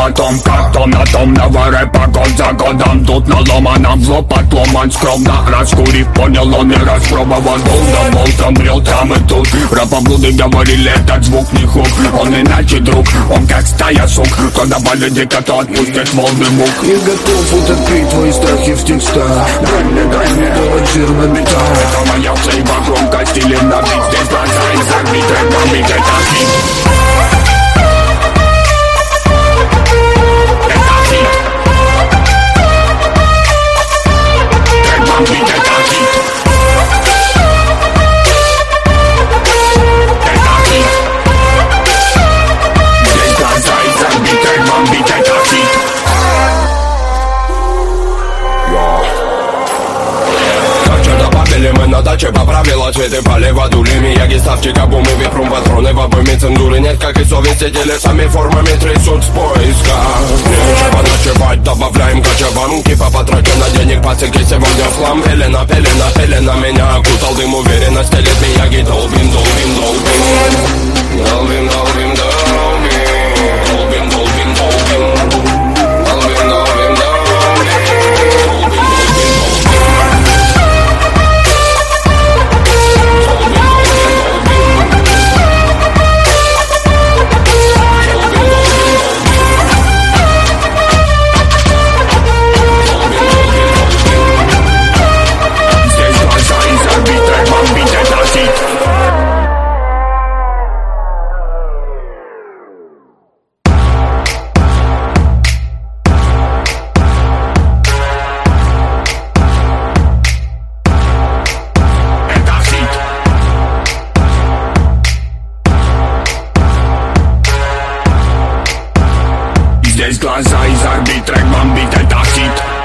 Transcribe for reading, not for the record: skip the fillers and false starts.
о том, как то на том рэпа год за годом. Тут наломано в лоб, отломан скромно. Раскурив, понял он и распробовал. Болтом брел там и тут. Рапоблуды говорили, этот звук не хук. Он иначе друг, он как стая сук. Кто добавит дико, то отпустит волны мук. Я готов утопить твои страхи в текстах. Дай мне гарантированный бита. Это моя флейва, громко стилем на бит. Здесь глаза и забит, рэп бомбит, это хит. Мы на даче по правила цветы полива дулями. Яги ставьте кабумы, випрум патроны. В обойме цензуры нет, как и совести. Телесами формами трясут с поиска. Нечего ночевать, добавляем кочеванки. По потроке на денег пацаки сегодня в хлам. Пелена, пелена, пелена меня окутал дым. Уверенность лет Мияги. Долбим, долбим, долбим. Долбим, долбим, долбим. Долбим, долбим, долбим. Долбим, долбим, долбим. Здесь глаза из орбит, трек бомбит, это хит.